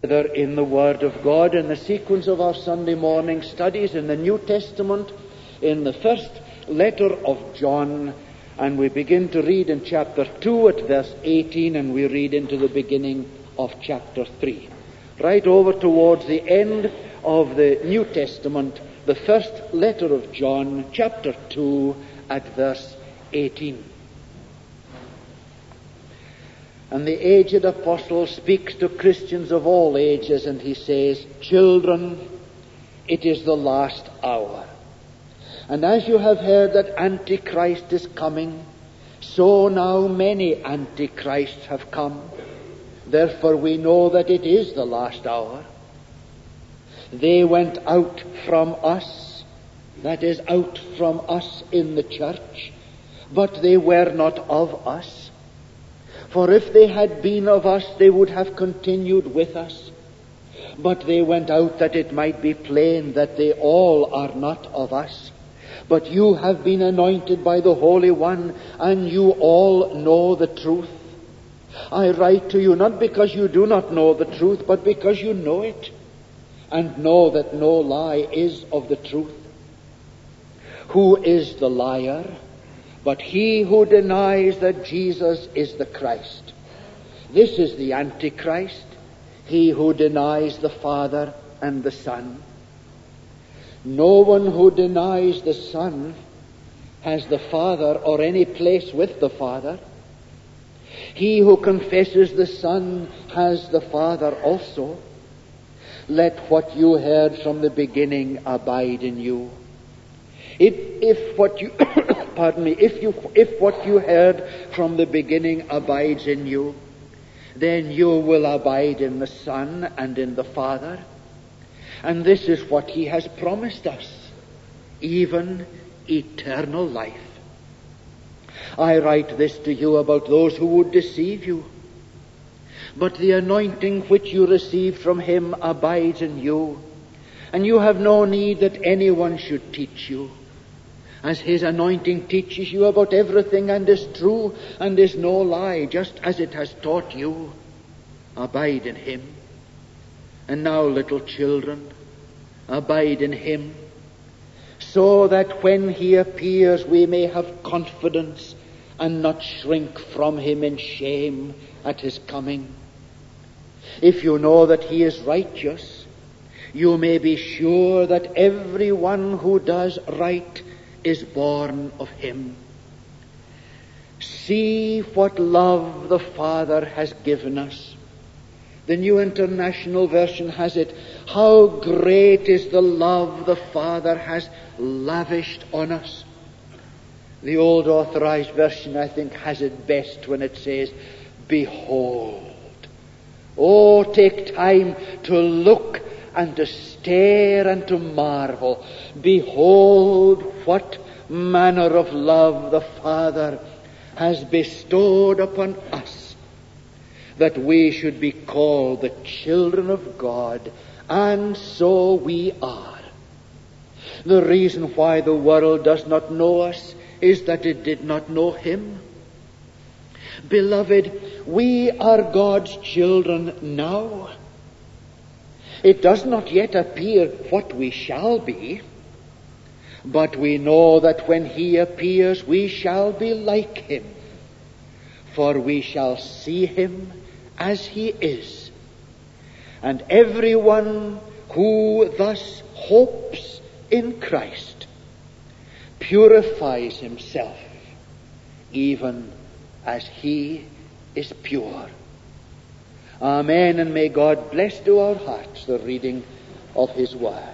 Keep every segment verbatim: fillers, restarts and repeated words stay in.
Together in the Word of God in the sequence of our Sunday morning studies in the New Testament, in the first letter of John, and we begin to read in chapter two at verse eighteen, and we read into the beginning of chapter three. Right over towards the end of the New Testament, the first letter of John, chapter two, at verse eighteen. And the aged apostle speaks to Christians of all ages, and he says, "Children, it is the last hour. And as you have heard that Antichrist is coming, so now many Antichrists have come. Therefore we know that it is the last hour. They went out from us," that is, out from us in the church, "but they were not of us. For if they had been of us, they would have continued with us. But they went out that it might be plain that they all are not of us. But you have been anointed by the Holy One, and you all know the truth. I write to you not because you do not know the truth, but because you know it, and know that no lie is of the truth. Who is the liar? But he who denies that Jesus is the Christ. This is the Antichrist, he who denies the Father and the Son. No one who denies the Son has the Father or any place with the Father. He who confesses the Son has the Father also. Let what you heard from the beginning abide in you. If, if what you, pardon me, if you, if what you heard from the beginning abides in you, then you will abide in the Son and in the Father. And this is what he has promised us, even eternal life. I write this to you about those who would deceive you. But the anointing which you received from him abides in you, and you have no need that anyone should teach you, as his anointing teaches you about everything and is true and is no lie, just as it has taught you. Abide in him. And now, little children, abide in him, so that when he appears we may have confidence and not shrink from him in shame at his coming. If you know that he is righteous, you may be sure that every one who does right is born of him. See what love the Father has given us. The New International Version has it, how great is the love the Father has lavished on us. The Old Authorized Version, I think, has it best when it says, behold. Oh, take time to look and to stare and to marvel. Behold what manner of love the Father has bestowed upon us, that we should be called the children of God, and so we are. The reason why the world does not know us is that it did not know him. Beloved, we are God's children now. It does not yet appear what we shall be, but we know that when he appears we shall be like him, for we shall see him as he is. And everyone who thus hopes in Christ purifies himself, even as he is pure. Amen, and may God bless to our hearts the reading of his word.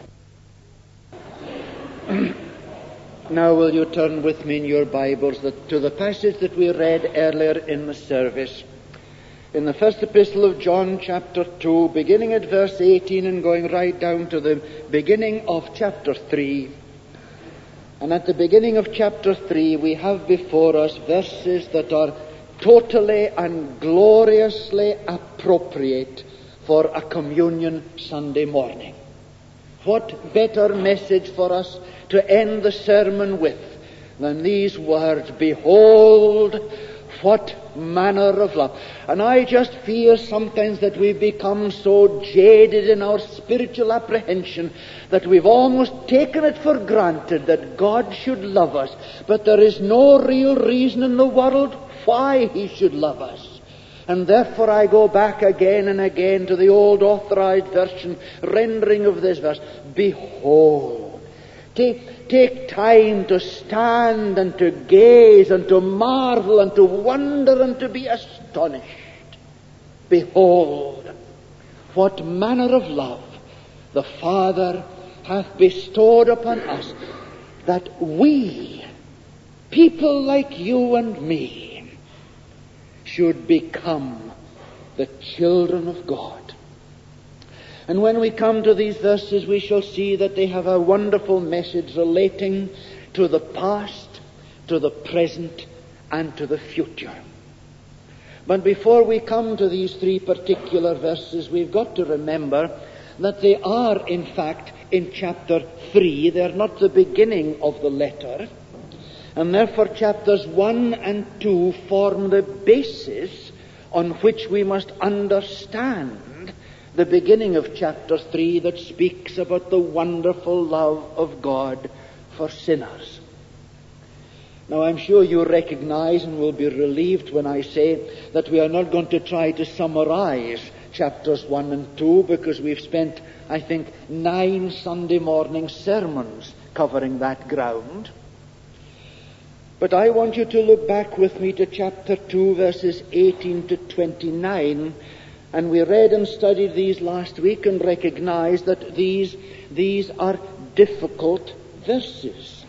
Now will you turn with me in your Bibles to the passage that we read earlier in the service. In the first epistle of John, chapter two, beginning at verse eighteen and going right down to the beginning of chapter three. And at the beginning of chapter three, we have before us verses that are totally and gloriously appropriate for a communion Sunday morning. What better message for us to end the sermon with than these words, behold what manner of love. And I just fear sometimes that we've become so jaded in our spiritual apprehension that we've almost taken it for granted that God should love us. But there is no real reason in the world why he should love us. And therefore I go back again and again to the old authorized version rendering of this verse. Behold. Take, take time to stand and to gaze and to marvel and to wonder and to be astonished. Behold, what manner of love the Father hath bestowed upon us, that we, people like you and me, should become the children of God. And when we come to these verses, we shall see that they have a wonderful message relating to the past, to the present, and to the future. But before we come to these three particular verses, we've got to remember that they are, in fact, in chapter three. They're not the beginning of the letter. And therefore chapters one and two form the basis on which we must understand the beginning of chapter three that speaks about the wonderful love of God for sinners. Now I'm sure you recognize and will be relieved when I say that we are not going to try to summarize chapters one and two, because we've spent, I think, nine Sunday morning sermons covering that ground. But I want you to look back with me to chapter two, verses eighteen to twenty-nine. And we read and studied these last week and recognized that these, these are difficult verses.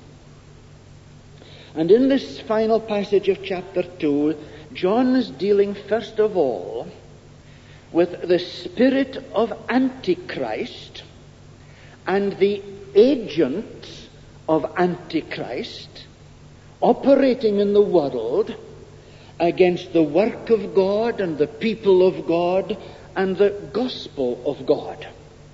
And in this final passage of chapter two, John is dealing first of all with the spirit of Antichrist and the agents of Antichrist operating in the world against the work of God and the people of God and the gospel of God.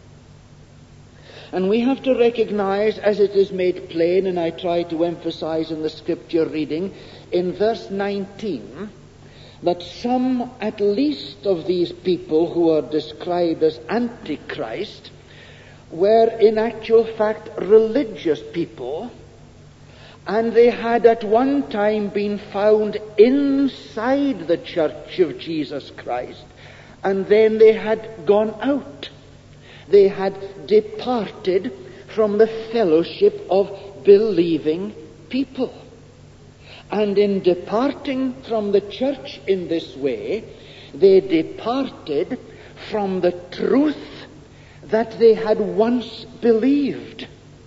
And we have to recognize, as it is made plain, and I try to emphasize in the scripture reading, in verse nineteen, that some at least of these people who are described as Antichrist were in actual fact religious people. And they had at one time been found inside the church of Jesus Christ, and then they had gone out. They had departed from the fellowship of believing people. And in departing from the church in this way, they departed from the truth that they had once believed.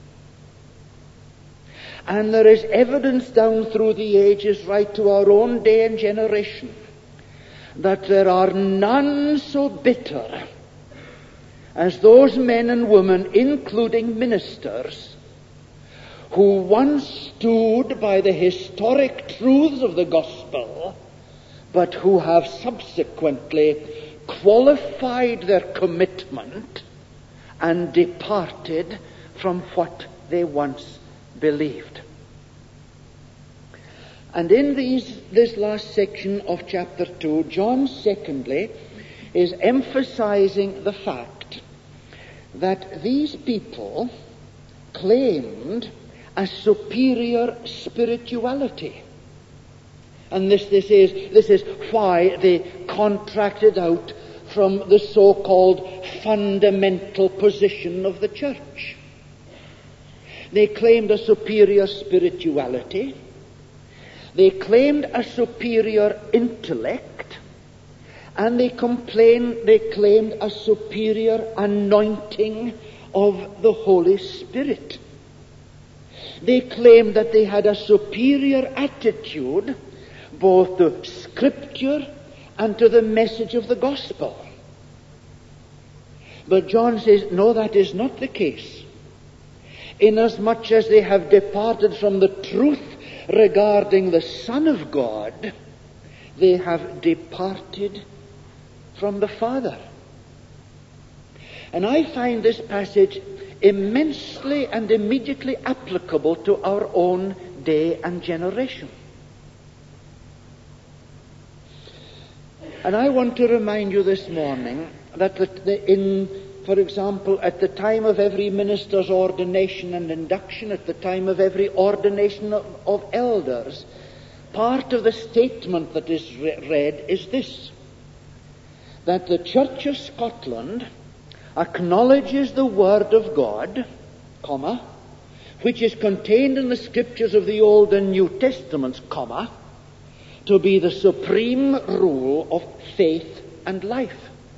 And there is evidence down through the ages, right to our own day and generation, that there are none so bitter as those men and women, including ministers, who once stood by the historic truths of the gospel, but who have subsequently qualified their commitment and departed from what they once believed. And in these, this last section of chapter two, John secondly is emphasizing the fact that these people claimed a superior spirituality. And this, this is, this is why they contracted out from the so-called fundamental position of the church. They claimed a superior spirituality. They claimed a superior intellect. And they complained, they claimed a superior anointing of the Holy Spirit. They claimed that they had a superior attitude both to Scripture and to the message of the gospel. But John says, no, that is not the case. Inasmuch as they have departed from the truth regarding the Son of God, they have departed from the Father. And I find this passage immensely and immediately applicable to our own day and generation. And I want to remind you this morning that the, the, in, for example, at the time of every minister's ordination and induction, at the time of every ordination of, of elders, part of the statement that is re- read is this, that the Church of Scotland acknowledges the Word of God, comma, which is contained in the Scriptures of the Old and New Testaments, comma, to be the supreme rule of faith and life.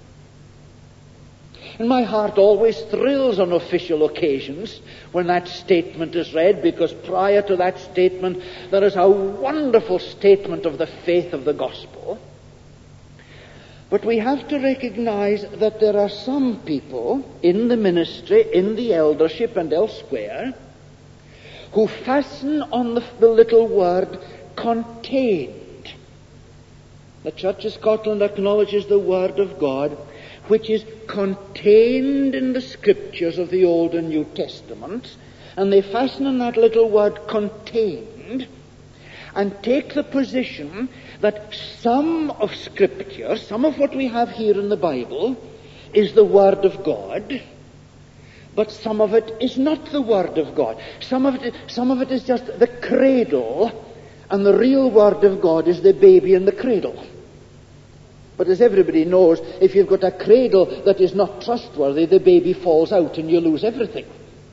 And my heart always thrills on official occasions when that statement is read, because prior to that statement there is a wonderful statement of the faith of the gospel. But we have to recognize that there are some people in the ministry, in the eldership and elsewhere, who fasten on the, the little word contained. The Church of Scotland acknowledges the Word of God, which is contained in the Scriptures of the Old and New Testaments, and they fasten on that little word contained, and take the position that some of Scripture, some of what we have here in the Bible, is the Word of God, but some of it is not the Word of God. Some of it, some of it is just the cradle, and the real Word of God is the baby in the cradle. But as everybody knows, if you've got a cradle that is not trustworthy, the baby falls out and you lose everything.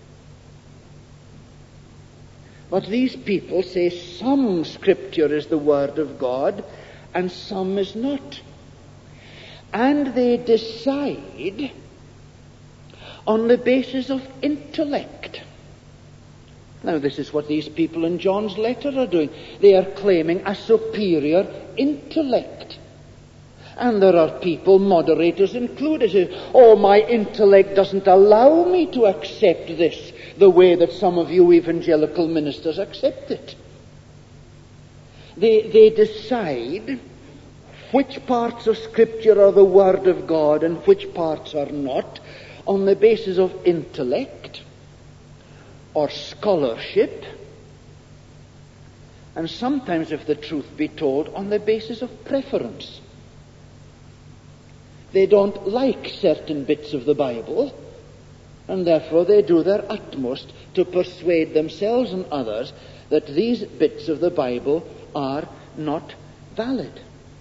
But these people say some Scripture is the Word of God and some is not. And they decide on the basis of intellect. Now, this is what these people in John's letter are doing. They are claiming a superior intellect. And there are people, moderators included, who say, oh, my intellect doesn't allow me to accept this the way that some of you evangelical ministers accept it. They, they decide which parts of Scripture are the Word of God and which parts are not on the basis of intellect or scholarship, and sometimes, if the truth be told, on the basis of preference. They don't like certain bits of the Bible, and therefore they do their utmost to persuade themselves and others that these bits of the Bible are not valid.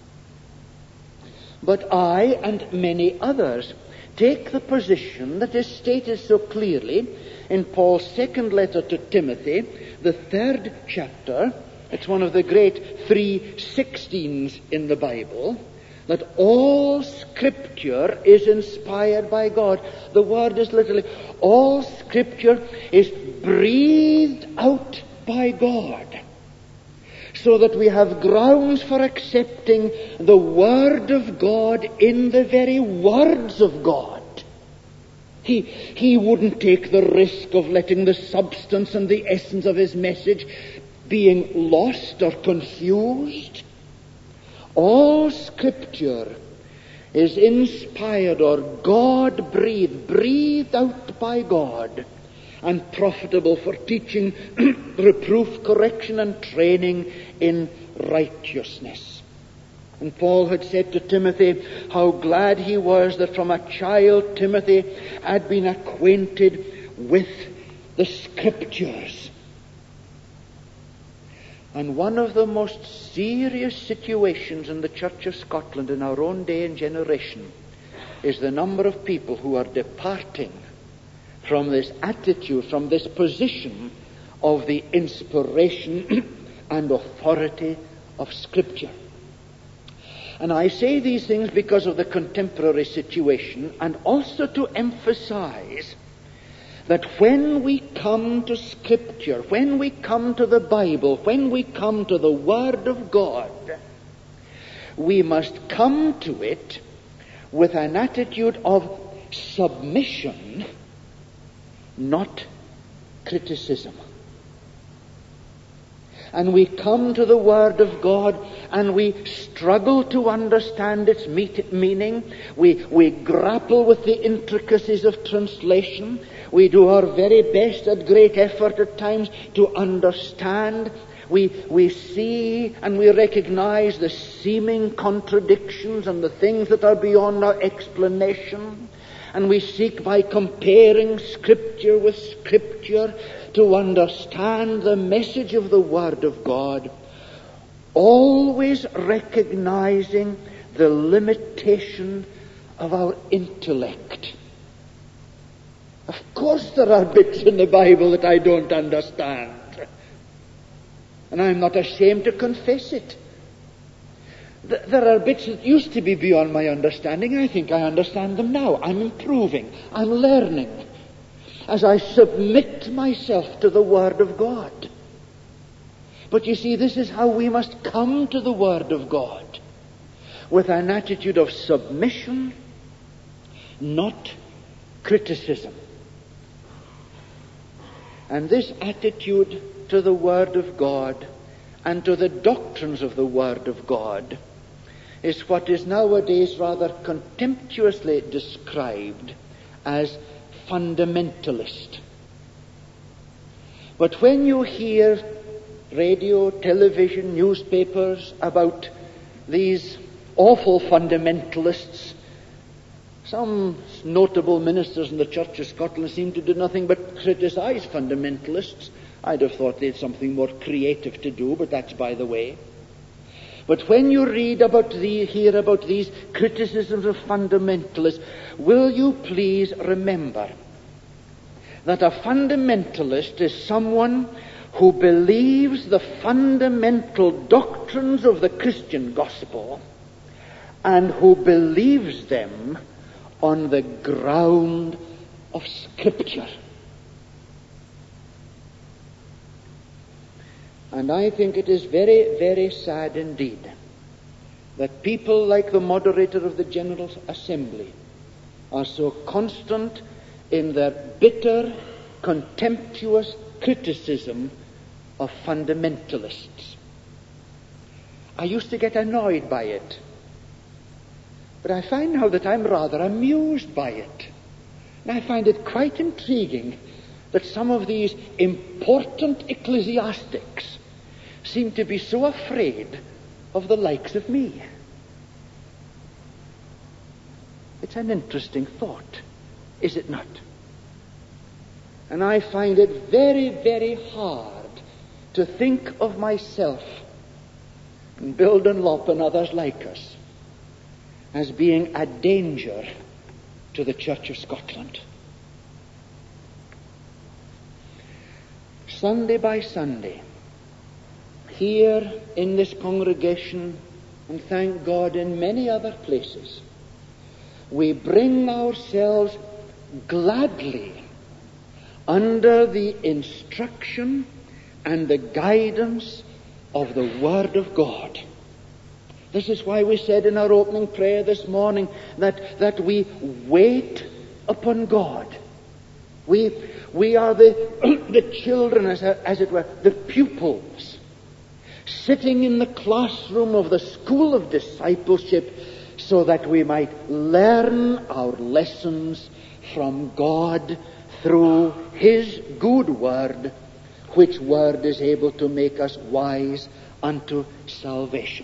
But I and many others take the position that is stated so clearly in Paul's second letter to Timothy, the third chapter. It's one of the great three sixteens in the Bible, that all Scripture is inspired by God. The word is literally, all Scripture is breathed out by God, so that we have grounds for accepting the Word of God in the very words of God. He, he wouldn't take the risk of letting the substance and the essence of his message being lost or confused. All Scripture is inspired or God-breathed, breathed out by God, and profitable for teaching, reproof, correction, and training in righteousness. And Paul had said to Timothy how glad he was that from a child Timothy had been acquainted with the Scriptures. And one of the most serious situations in the Church of Scotland in our own day and generation is the number of people who are departing from this attitude, from this position of the inspiration and authority of Scripture. And I say these things because of the contemporary situation, and also to emphasize that when we come to Scripture, when we come to the Bible, when we come to the Word of God, we must come to it with an attitude of submission, not criticism. And we come to the Word of God and we struggle to understand its meaning. We, we grapple with the intricacies of translation. We do our very best at great effort at times to understand We, we see and we recognize the seeming contradictions and the things that are beyond our explanation. And we seek by comparing Scripture with Scripture to understand the message of the Word of God, always recognizing the limitation of our intellect. Of course there are bits in the Bible that I don't understand. And I'm not ashamed to confess it. There are bits that used to be beyond my understanding. I think I understand them now. I'm improving. I'm learning as I submit myself to the Word of God. But you see, this is how we must come to the Word of God, with an attitude of submission, not criticism. And this attitude to the Word of God and to the doctrines of the Word of God is what is nowadays rather contemptuously described as fundamentalist. But when you hear radio, television, newspapers about these awful fundamentalists, some notable ministers in the Church of Scotland seem to do nothing but criticize fundamentalists. I'd have thought they had something more creative to do, but that's by the way. But when you read about the, hear about these criticisms of fundamentalists, will you please remember that a fundamentalist is someone who believes the fundamental doctrines of the Christian gospel and who believes them on the ground of Scripture. And I think it is very, very sad indeed that people like the moderator of the General Assembly are so constant in their bitter, contemptuous criticism of fundamentalists. I used to get annoyed by it, but I find now that I'm rather amused by it. And I find it quite intriguing that some of these important ecclesiastics seem to be so afraid of the likes of me. It's an interesting thought, is it not? And I find it very, very hard to think of myself and Bill Dunlop and others like us as being a danger to the Church of Scotland. Sunday by Sunday, here in this congregation, and thank God in many other places, we bring ourselves gladly under the instruction and the guidance of the Word of God. This is why we said in our opening prayer this morning that, that we wait upon God. We, we are the, the children, as, as it were, the pupils, sitting in the classroom of the school of discipleship so that we might learn our lessons from God through His good Word, which Word is able to make us wise unto salvation.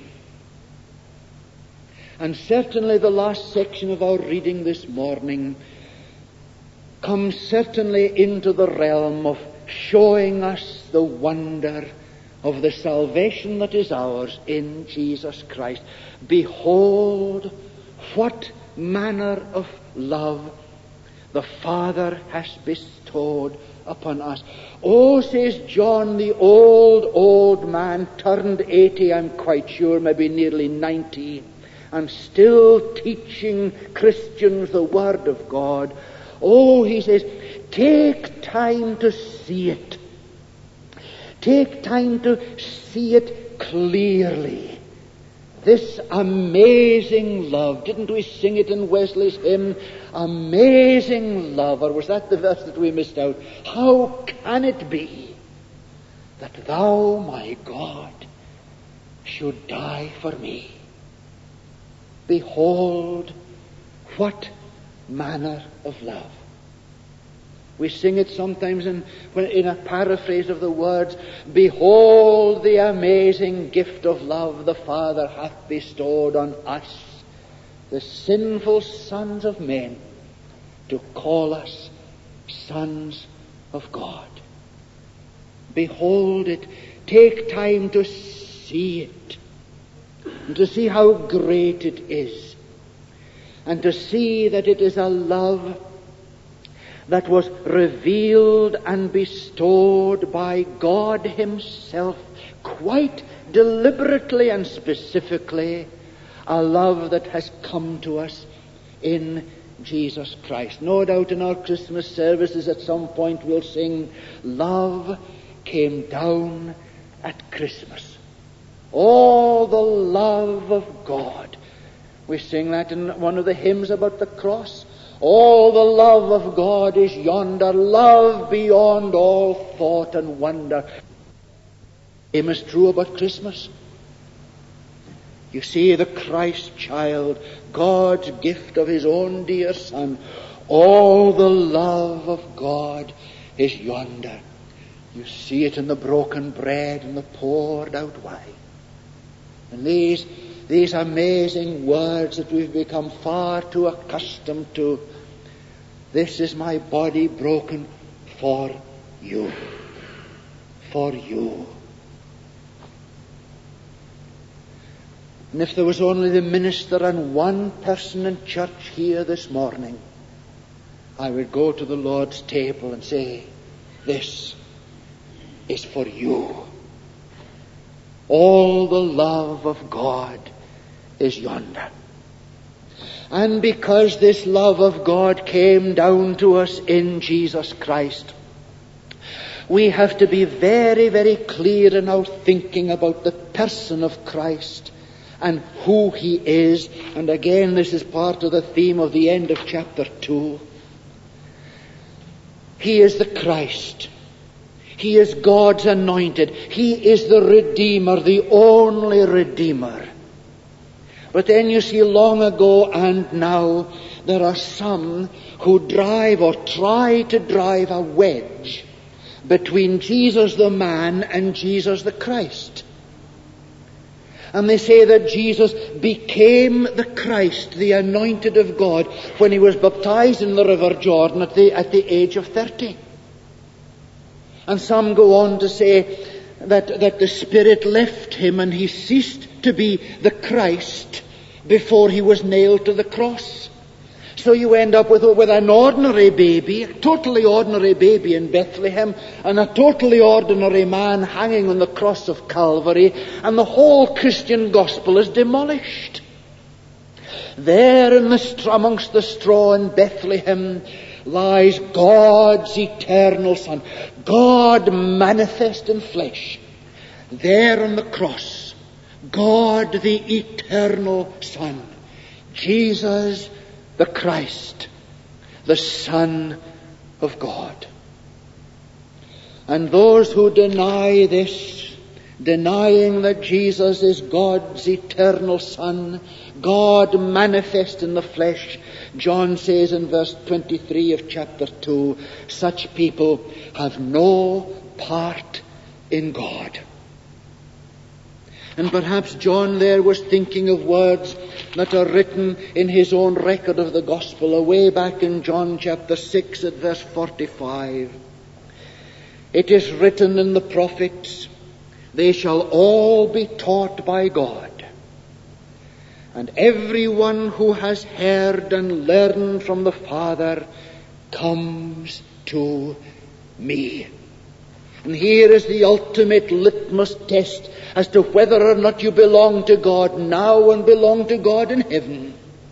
And certainly the last section of our reading this morning comes certainly into the realm of showing us the wonder of the salvation that is ours in Jesus Christ. Behold, what manner of love the Father has bestowed upon us. Oh, says John, the old, old man, turned eighty, I'm quite sure, maybe nearly ninety, and still teaching Christians the Word of God. Oh, he says, take time to see it. Take time to see it clearly. This amazing love. Didn't we sing it in Wesley's hymn? Amazing love. Or was that the verse that we missed out? How can it be that thou, my God, should die for me? Behold, what manner of love. We sing it sometimes in, in a paraphrase of the words, "Behold the amazing gift of love the Father hath bestowed on us, the sinful sons of men, to call us sons of God." Behold it. Take time to see it, and to see how great it is, and to see that it is a love that was revealed and bestowed by God Himself, quite deliberately and specifically, a love that has come to us in Jesus Christ. No doubt in our Christmas services at some point we'll sing, "Love came down at Christmas." All the love of God. We sing that in one of the hymns about the cross. All the love of God is yonder, love beyond all thought and wonder. Same is true about Christmas. You see the Christ child, God's gift of His own dear Son. All the love of God is yonder. You see it in the broken bread and the poured out wine. And these These amazing words that we've become far too accustomed to. "This is my body broken for you." For you. And if there was only the minister and one person in church here this morning, I would go to the Lord's table and say, "This is for you. All the love of God is yonder." And because this love of God came down to us in Jesus Christ, we have to be very, very clear in our thinking about the person of Christ and who He is. And again, this is part of the theme of the end of chapter two. He is the Christ. He is God's anointed. He is the Redeemer, the only Redeemer. But then you see, long ago and now, there are some who drive or try to drive a wedge between Jesus the man and Jesus the Christ. And they say that Jesus became the Christ, the anointed of God, when He was baptized in the River Jordan at the, at the age of thirty. And some go on to say that, that the Spirit left Him and He ceased to be the Christ before He was nailed to the cross. So you end up with, with an ordinary baby, a totally ordinary baby in Bethlehem, and a totally ordinary man hanging on the cross of Calvary, and the whole Christian gospel is demolished. There in the, amongst the straw in Bethlehem lies God's eternal Son, God manifest in flesh. There on the cross, God the eternal Son, Jesus the Christ, the Son of God. And those who deny this, denying that Jesus is God's eternal Son, God manifest in the flesh, John says in verse twenty-three of chapter two, such people have no part in God. And perhaps John there was thinking of words that are written in his own record of the gospel, away back in John chapter six at verse forty-five. It is written in the prophets, they shall all be taught by God. And everyone who has heard and learned from the Father comes to me. And here is the ultimate litmus test as to whether or not you belong to God now and belong to God in heaven.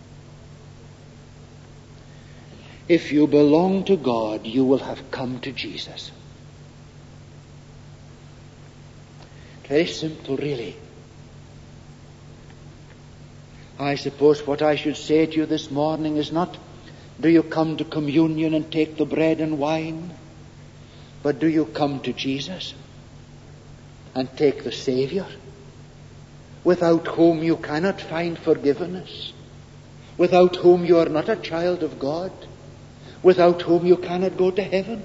If you belong to God, you will have come to Jesus. Very simple, really. I suppose what I should say to you this morning is not, do you come to communion and take the bread and wine? But do you come to Jesus and take the Savior, without whom you cannot find forgiveness, without whom you are not a child of God, without whom you cannot go to heaven.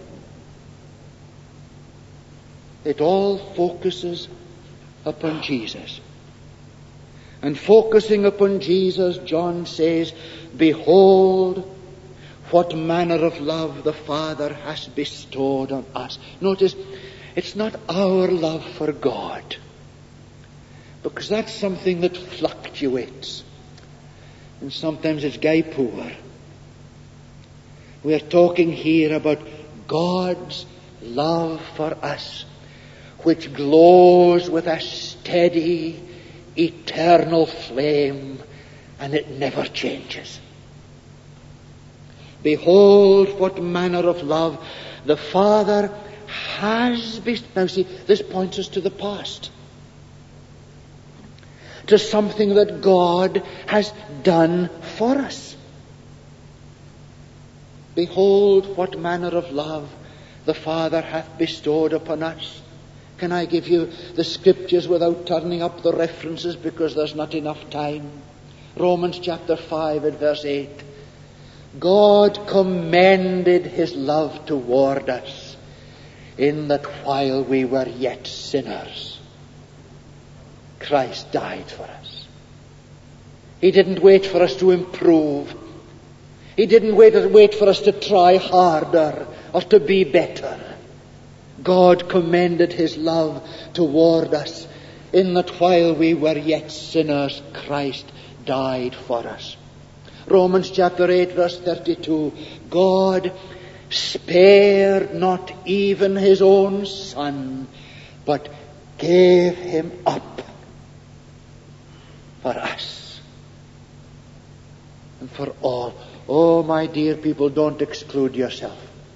It all focuses upon Jesus. And focusing upon Jesus, John says, behold, what manner of love the Father has bestowed on us. Notice, it's not our love for God, because that's something that fluctuates. And sometimes it's gay poor. We are talking here about God's love for us, which glows with a steady, eternal flame, and it never changes. Behold, what manner of love the Father has bestowed. Now see, this points us to the past, to something that God has done for us. Behold, what manner of love the Father hath bestowed upon us. Can I give you the scriptures without turning up the references, because there's not enough time? Romans chapter five and verse eight. God commended his love toward us, in that while we were yet sinners, Christ died for us. He didn't wait for us to improve. He didn't wait, wait for us to try harder or to be better. God commended his love toward us, in that while we were yet sinners, Christ died for us. Romans chapter eight verse thirty-two. God spared not even his own Son, but gave him up for us and for all. Oh, my dear people, don't exclude yourself.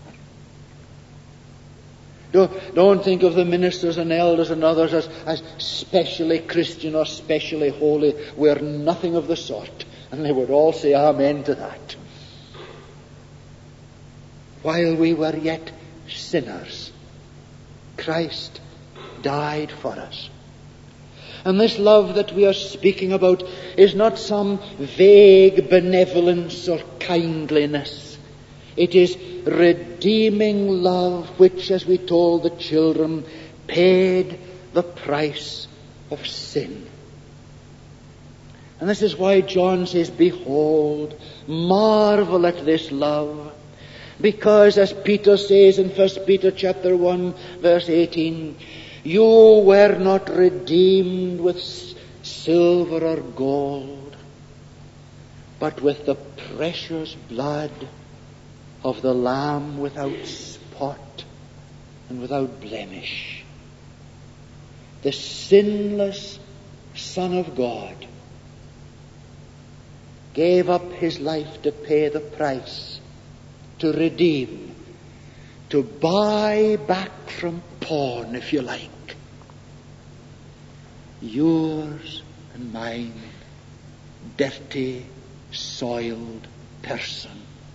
Don't, don't think of the ministers and elders and others as, as specially Christian or specially holy. We're nothing of the sort. And they would all say amen to that. While we were yet sinners, Christ died for us. And this love that we are speaking about is not some vague benevolence or kindliness. It is redeeming love which, as we told the children, paid the price of sin. And this is why John says, behold, marvel at this love. Because, as Peter says in First Peter chapter one, verse eighteen, you were not redeemed with silver or gold, but with the precious blood of the Lamb without spot and without blemish. The sinless Son of God gave up his life to pay the price, to redeem, to buy back from pawn, if you like, yours and mine, dirty, soiled persons.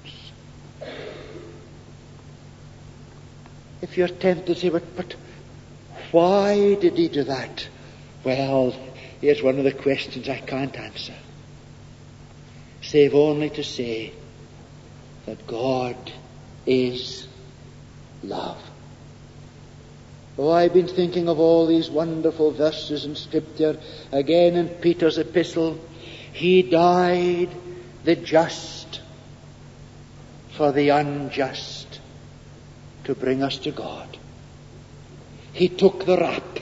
If you're tempted to say, but, but why did he do that? Well, here's one of the questions I can't answer, save only to say that God is love. Oh, I've been thinking of all these wonderful verses in Scripture. Again in Peter's epistle, he died, the just, for the unjust, to bring us to God. He took the rap.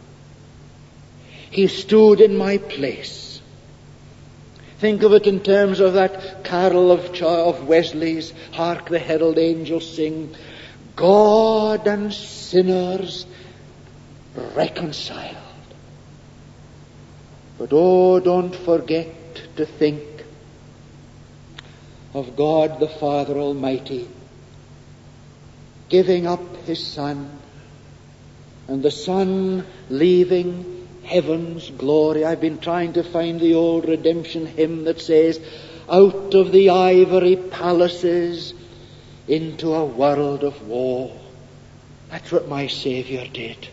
He stood in my place. Think of it in terms of that carol of, of Wesley's, Hark the Herald Angels Sing, God and sinners reconciled. But oh, don't forget to think of God the Father Almighty giving up his Son, and the Son leaving heaven's glory. I've been trying to find the old redemption hymn that says, out of the ivory palaces into a world of woe. That's what my Savior did.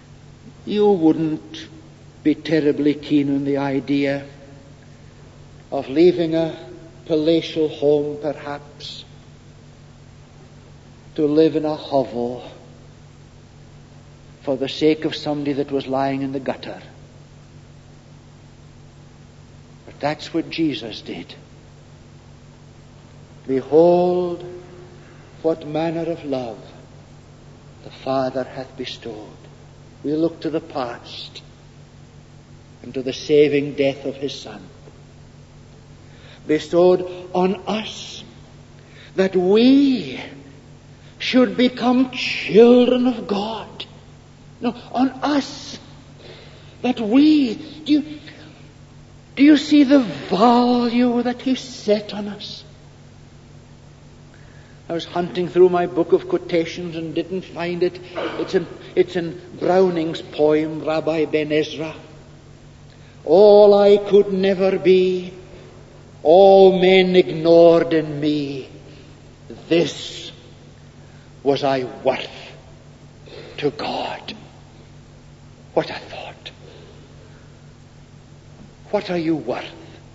You wouldn't be terribly keen on the idea of leaving a palatial home, perhaps, to live in a hovel for the sake of somebody that was lying in the gutter. But that's what Jesus did. Behold, what manner of love the Father hath bestowed. We look to the past and to the saving death of His Son. Bestowed on us that we should become children of God. No, on us that we, do you, do you see the value that He set on us? I was hunting through my book of quotations and didn't find it. It's in, it's in Browning's poem, Rabbi Ben Ezra. All I could never be, all men ignored in me, this was I worth to God. What a thought. What are you worth?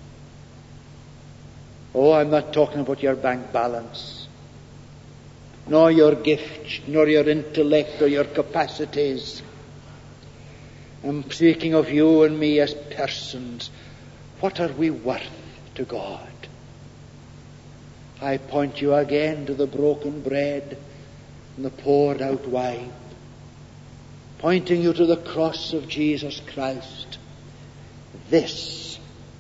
Oh, I'm not talking about your bank balance, nor your gifts, nor your intellect or your capacities. I'm speaking of you and me as persons. What are we worth to God? I point you again to the broken bread and the poured out wine, pointing you to the cross of Jesus Christ. This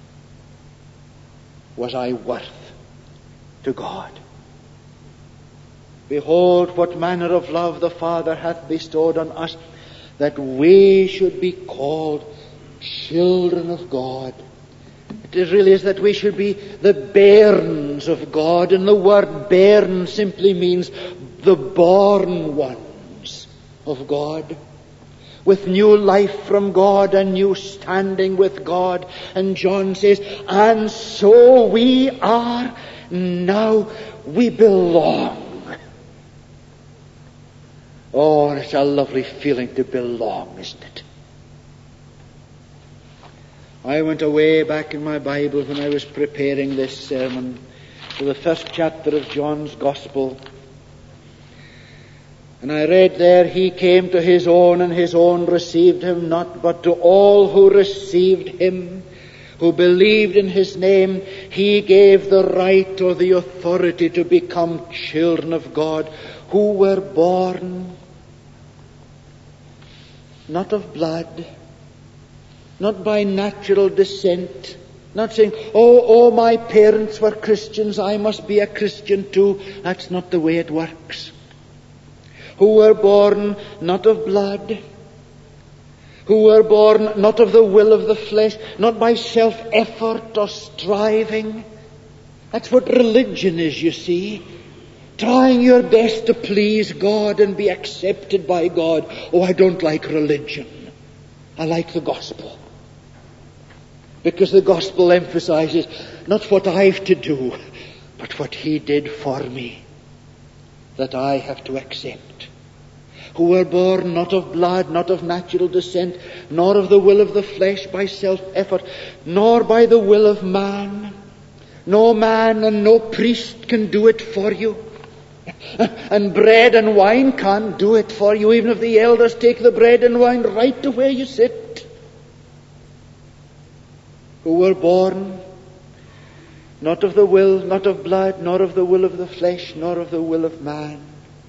was I worth to God. Behold, what manner of love the Father hath bestowed on us, that we should be called children of God. It really is that we should be the bairns of God, and the word bairn simply means the born ones of God, with new life from God and new standing with God. And John says, and so we are now. We belong. Oh, it's a lovely feeling to belong, isn't it? I went away back in my Bible when I was preparing this sermon to the first chapter of John's Gospel. And I read there, He came to His own, and His own received Him not, but to all who received Him, who believed in His name, He gave the right or the authority to become children of God, who were born not of blood, not by natural descent, not saying, oh, oh, my parents were Christians, I must be a Christian too. That's not the way it works. Who were born not of blood, who were born not of the will of the flesh, not by self-effort or striving. That's what religion is, you see. Trying your best to please God and be accepted by God. Oh, I don't like religion. I like the gospel. Because the gospel emphasizes not what I've to do, but what He did for me, that I have to accept. Who were born not of blood, not of natural descent, nor of the will of the flesh by self-effort, nor by the will of man. No man and no priest can do it for you. And bread and wine can't do it for you, even if the elders take the bread and wine right to where you sit. Who were born not of the will, not of blood, nor of the will of the flesh, nor of the will of man,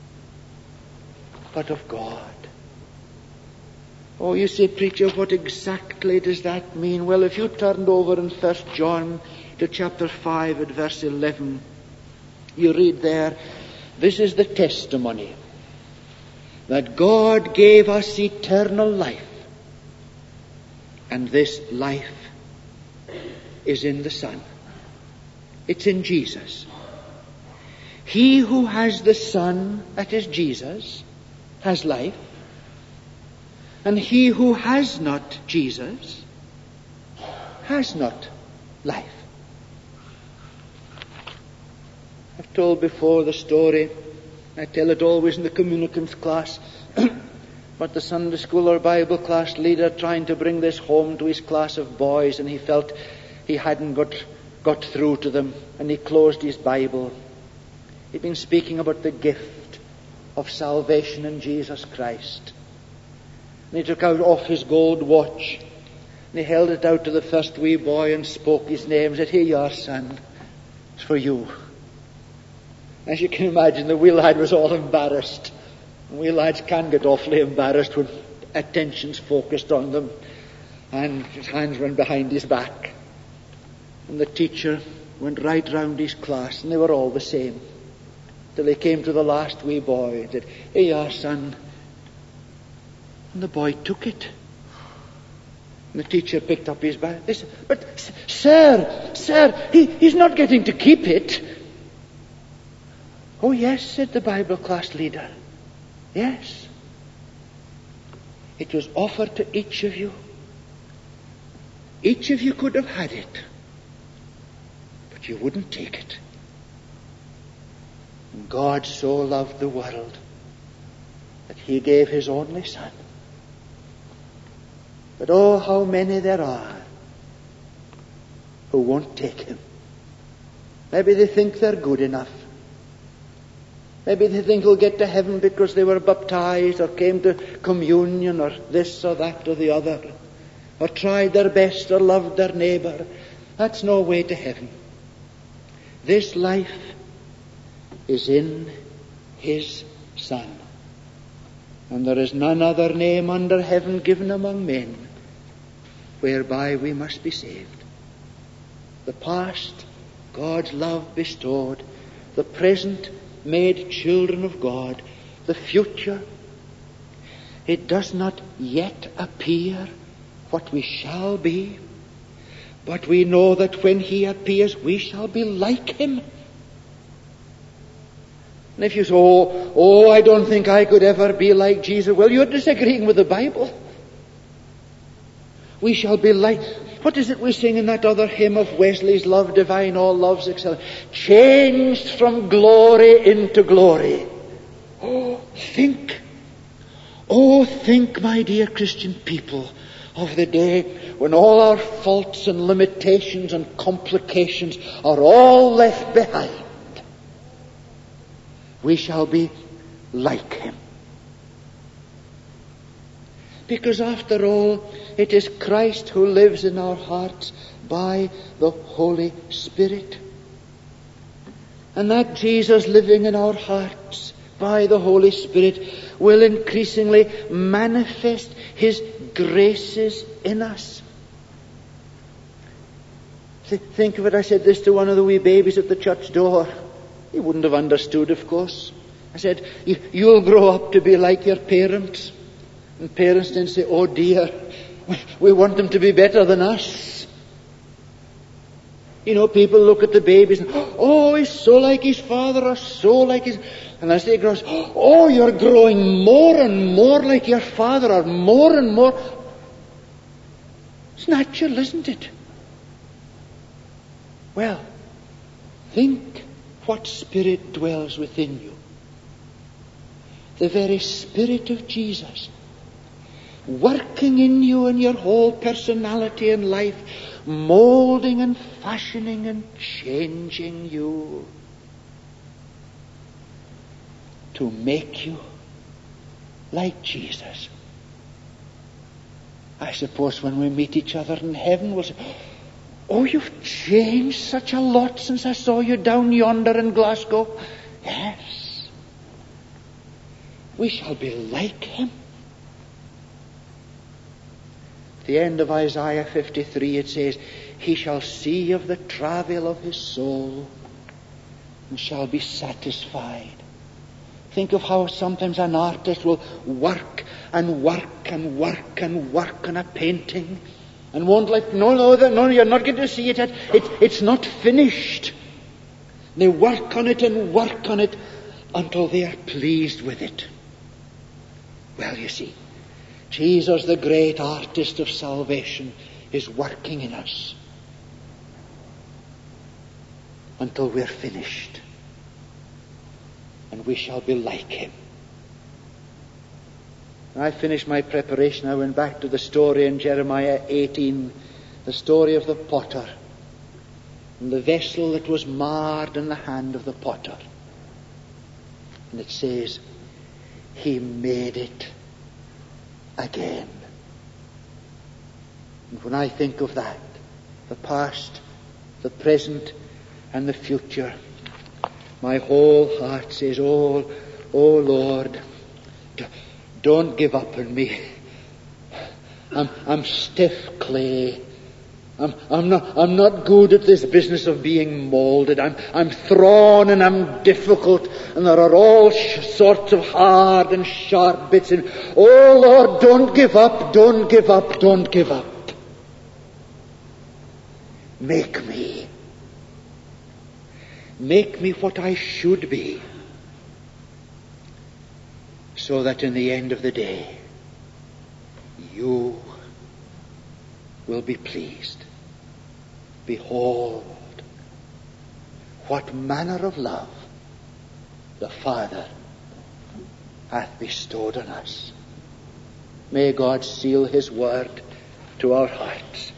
but of God. Oh, you say, preacher, what exactly does that mean? Well, if you turned over in First John to chapter five at verse eleven, you read there, this is the testimony, that God gave us eternal life, and this life is in the Son. It's in Jesus. He who has the Son, that is Jesus, has life. And he who has not Jesus has not life. I've told before the story, I tell it always in the communicants class, but the Sunday school or Bible class leader trying to bring this home to his class of boys, and he felt he hadn't got got through to them, and he closed his Bible. He'd been speaking about the gift of salvation in Jesus Christ. And he took out off his gold watch, and he held it out to the first wee boy and spoke his name, and said, "Here you are, son. It's for you." As you can imagine, the wee lad was all embarrassed. And wee lads can get awfully embarrassed when attention's focused on them. And his hands went behind his back. And the teacher went right round his class, and they were all the same. Till he came to the last wee boy and said, "Here you are, son." And the boy took it. And the teacher picked up his bag. They said, "But, sir, sir, he, he's not getting to keep it." "Oh, yes," said the Bible class leader. "Yes. It was offered to each of you. Each of you could have had it, but you wouldn't take it. And God so loved the world that he gave his only Son. But oh, how many there are who won't take him. Maybe they think they're good enough. Maybe they think they'll get to heaven because they were baptized or came to communion or this or that or the other, or tried their best or loved their neighbor. That's no way to heaven. This life is in his Son. And there is none other name under heaven given among men whereby we must be saved. The past, God's love bestowed. The present, made children of God. The future, it does not yet appear what we shall be, but we know that when he appears, we shall be like him. And if you say, oh, oh, I don't think I could ever be like Jesus, well, you're disagreeing with the Bible. We shall be like, what is it we sing in that other hymn of Wesley's, "Love divine, all loves excel"? Changed from glory into glory. Oh, think. Oh, think, my dear Christian people, of the day when all our faults and limitations and complications are all left behind. We shall be like him. Because after all, it is Christ who lives in our hearts by the Holy Spirit. And that Jesus living in our hearts by the Holy Spirit will increasingly manifest his graces in us. Think of it, I said this to one of the wee babies at the church door. He wouldn't have understood, of course. I said, "You'll grow up to be like your parents." And parents then say, "Oh dear, we want them to be better than us." You know, people look at the babies and, "Oh, he's so like his father," or "so like his..." And as they grow, "Oh, you're growing more and more like your father," or "more and more." It's natural, isn't it? Well, think what spirit dwells within you. The very Spirit of Jesus, working in you and your whole personality and life, molding and fashioning and changing you to make you like Jesus. I suppose when we meet each other in heaven, we'll say, "Oh, you've changed such a lot since I saw you down yonder in Glasgow." Yes. We shall be like him. At the end of Isaiah fifty-three, it says, "He shall see of the travail of his soul and shall be satisfied." Think of how sometimes an artist will work and work and work and work on a painting and won't like, no, no, no, you're not going to see it yet. It, it's not finished. They work on it and work on it until they are pleased with it. Well, you see, Jesus, the great artist of salvation, is working in us until we're finished. And we shall be like him. When I finished my preparation, I went back to the story in Jeremiah eighteen, the story of the potter. and the vessel that was marred in the hand of the potter. And it says, He made it again. And when I think of that, the past, the present, and the future, my whole heart says, Oh, oh Lord, d- don't give up on me. I'm, I'm stiff clay. I'm, I'm not, I'm not good at this business of being molded. I'm, I'm thrawn and I'm difficult, and there are all sh- sorts of hard and sharp bits. And oh Lord, don't give up, don't give up, don't give up. Make me. Make me what I should be, so that in the end of the day, you will be pleased. Behold, what manner of love the Father hath bestowed on us. May God seal His word to our hearts.